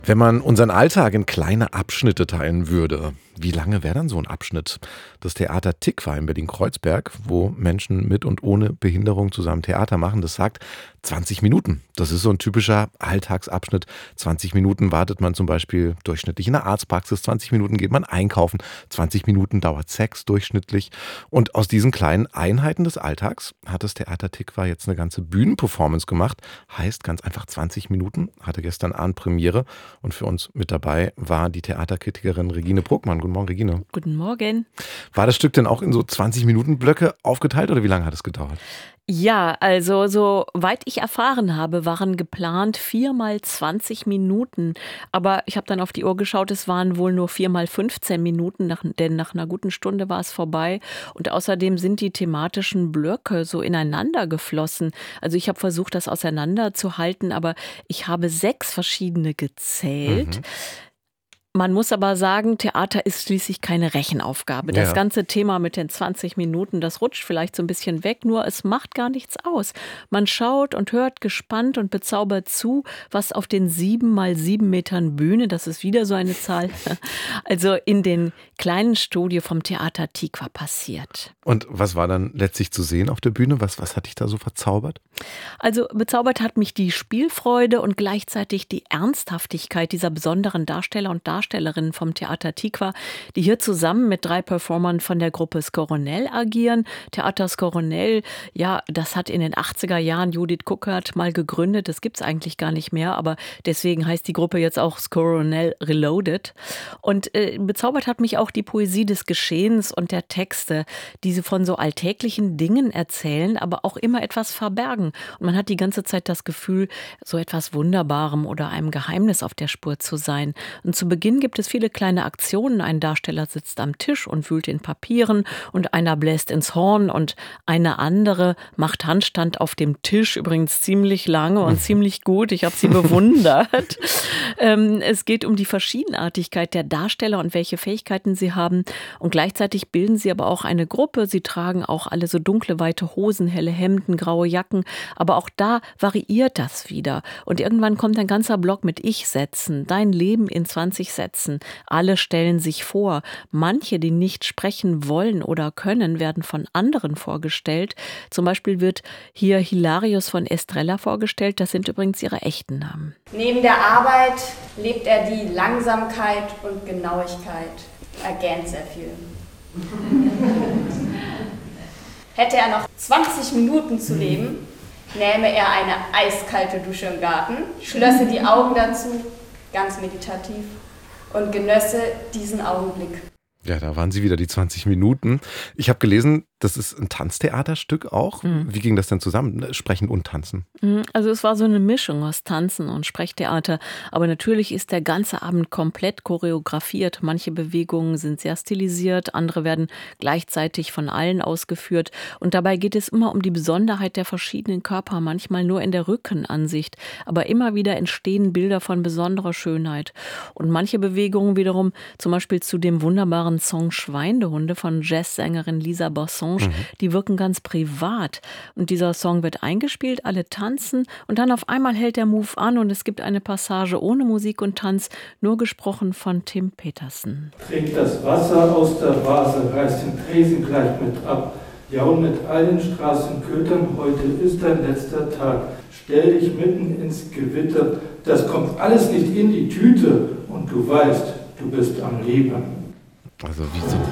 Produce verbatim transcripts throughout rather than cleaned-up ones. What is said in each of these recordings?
Wenn man unseren Alltag in kleine Abschnitte teilen würde, wie lange wäre dann so ein Abschnitt? Das Theater Tikva in Berlin-Kreuzberg, wo Menschen mit und ohne Behinderung zusammen Theater machen, das sagt zwanzig Minuten. Das ist so ein typischer Alltagsabschnitt. zwanzig Minuten wartet man zum Beispiel durchschnittlich in der Arztpraxis, zwanzig Minuten geht man einkaufen, zwanzig Minuten dauert Sex durchschnittlich. Und aus diesen kleinen Einheiten des Alltags hat das Theater Tikva jetzt eine ganze Bühnenperformance gemacht. Heißt ganz einfach zwanzig Minuten, hatte gestern Abend Premiere. Und für uns mit dabei war die Theaterkritikerin Regine Bruckmann. Guten Morgen, Regine. Guten Morgen. War das Stück denn auch in so zwanzig Minuten Blöcke aufgeteilt oder wie lange hat es gedauert? Ja, also soweit ich erfahren habe, waren geplant vier mal zwanzig Minuten. Aber ich habe dann auf die Uhr geschaut, es waren wohl nur vier mal fünfzehn Minuten, nach, denn nach einer guten Stunde war es vorbei. Und außerdem sind die thematischen Blöcke so ineinander geflossen. Also ich habe versucht, das auseinanderzuhalten, aber ich habe sechs verschiedene gezählt. Mhm. Man muss aber sagen, Theater ist schließlich keine Rechenaufgabe. Das Ja. ganze Thema mit den zwanzig Minuten, das rutscht vielleicht so ein bisschen weg, nur es macht gar nichts aus. Man schaut und hört gespannt und bezaubert zu, was auf den sieben mal sieben Metern Bühne, das ist wieder so eine Zahl, also in den kleinen Studio vom Theater Tikva passiert. Und was war dann letztlich zu sehen auf der Bühne? Was, was hat dich da so verzaubert? Also bezaubert hat mich die Spielfreude und gleichzeitig die Ernsthaftigkeit dieser besonderen Darsteller und Darstellerinnen vom Theater Tikva, die hier zusammen mit drei Performern von der Gruppe Skoronell agieren. Theater Skoronell, ja, das hat in den achtziger Jahren Judith Kuckert mal gegründet. Das gibt's eigentlich gar nicht mehr, aber deswegen heißt die Gruppe jetzt auch Skoronell Reloaded. Und äh, bezaubert hat mich auch die Poesie des Geschehens und der Texte, die sie von so alltäglichen Dingen erzählen, aber auch immer etwas verbergen. Und man hat die ganze Zeit das Gefühl, so etwas Wunderbarem oder einem Geheimnis auf der Spur zu sein. Und zu Beginn gibt es viele kleine Aktionen. Ein Darsteller sitzt am Tisch und wühlt in Papieren und einer bläst ins Horn und eine andere macht Handstand auf dem Tisch, übrigens ziemlich lange und ziemlich gut. Ich habe sie bewundert. ähm, es geht um die Verschiedenartigkeit der Darsteller und welche Fähigkeiten sie haben. Und gleichzeitig bilden sie aber auch eine Gruppe. Sie tragen auch alle so dunkle, weite Hosen, helle Hemden, graue Jacken. Aber auch da variiert das wieder. Und irgendwann kommt ein ganzer Block mit Ich-Sätzen. Dein Leben in zwanzig Sätzen. Alle stellen sich vor. Manche, die nicht sprechen wollen oder können, werden von anderen vorgestellt. Zum Beispiel wird hier Hilarius von Estrella vorgestellt. Das sind übrigens ihre echten Namen. Neben der Arbeit lebt er die Langsamkeit und Genauigkeit. Er gähnt sehr viel. Hätte er noch zwanzig Minuten zu leben, nähme er eine eiskalte Dusche im Garten, schlösse die Augen dazu, ganz meditativ, und genösse diesen Augenblick. Ja, da waren sie wieder, die zwanzig Minuten. Ich habe gelesen, das ist ein Tanztheaterstück auch. Mhm. Wie ging das denn zusammen, Sprechen und Tanzen? Also es war so eine Mischung aus Tanzen und Sprechtheater. Aber natürlich ist der ganze Abend komplett choreografiert. Manche Bewegungen sind sehr stilisiert, andere werden gleichzeitig von allen ausgeführt. Und dabei geht es immer um die Besonderheit der verschiedenen Körper, manchmal nur in der Rückenansicht. Aber immer wieder entstehen Bilder von besonderer Schönheit. Und manche Bewegungen wiederum, zum Beispiel zu dem wunderbaren Song Schweinehunde von Jazzsängerin Lisa Bossange, mhm. die wirken ganz privat. Und dieser Song wird eingespielt, alle tanzen und dann auf einmal hält der Move an und es gibt eine Passage ohne Musik und Tanz, nur gesprochen von Tim Petersen. Trägt das Wasser aus der Vase, reißt den Tresen gleich mit ab. Ja, und mit allen Straßenkötern, heute ist dein letzter Tag. Stell dich mitten ins Gewitter, das kommt alles nicht in die Tüte und du weißt, du bist am Leben. Also wie so.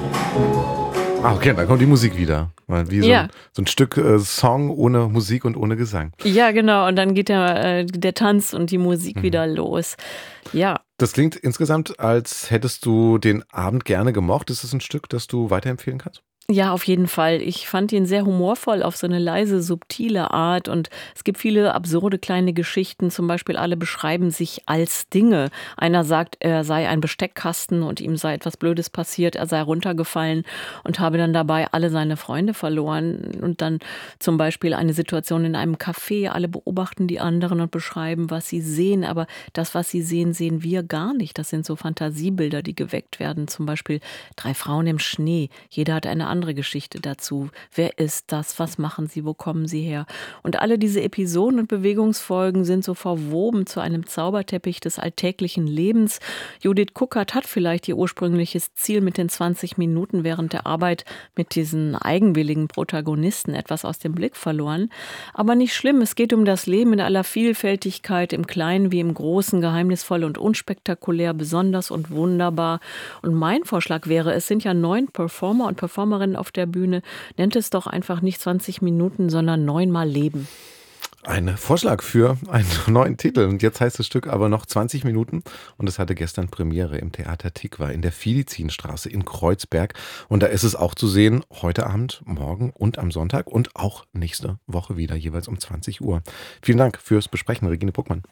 Ah, okay, dann kommt die Musik wieder. Wie so, ja. ein, so ein Stück äh, Song ohne Musik und ohne Gesang. Ja, genau. Und dann geht der, äh, der Tanz und die Musik mhm. wieder los. Ja. Das klingt insgesamt, als hättest du den Abend gerne gemocht. Ist es ein Stück, das du weiterempfehlen kannst? Ja, auf jeden Fall. Ich fand ihn sehr humorvoll auf so eine leise, subtile Art und es gibt viele absurde kleine Geschichten. Zum Beispiel alle beschreiben sich als Dinge. Einer sagt, er sei ein Besteckkasten und ihm sei etwas Blödes passiert, er sei runtergefallen und habe dann dabei alle seine Freunde verloren. Und dann zum Beispiel eine Situation in einem Café. Alle beobachten die anderen und beschreiben, was sie sehen. Aber das, was sie sehen, sehen wir gar nicht. Das sind so Fantasiebilder, die geweckt werden. Zum Beispiel drei Frauen im Schnee. Jeder hat eine andere andere Geschichte dazu. Wer ist das? Was machen sie? Wo kommen sie her? Und alle diese Episoden und Bewegungsfolgen sind so verwoben zu einem Zauberteppich des alltäglichen Lebens. Judith Kuckert hat vielleicht ihr ursprüngliches Ziel mit den zwanzig Minuten während der Arbeit mit diesen eigenwilligen Protagonisten etwas aus dem Blick verloren. Aber nicht schlimm, es geht um das Leben in aller Vielfältigkeit, im Kleinen wie im Großen, geheimnisvoll und unspektakulär, besonders und wunderbar. Und mein Vorschlag wäre, es sind ja neun Performer und Performerinnen auf der Bühne, nennt es doch einfach nicht zwanzig Minuten, sondern neunmal Leben. Ein Vorschlag für einen neuen Titel. Und jetzt heißt das Stück aber noch zwanzig Minuten. Und es hatte gestern Premiere im Theater Tikva in der Filizinstraße in Kreuzberg. Und da ist es auch zu sehen, heute Abend, morgen und am Sonntag und auch nächste Woche wieder, jeweils um zwanzig Uhr. Vielen Dank fürs Besprechen, Regine Bruckmann.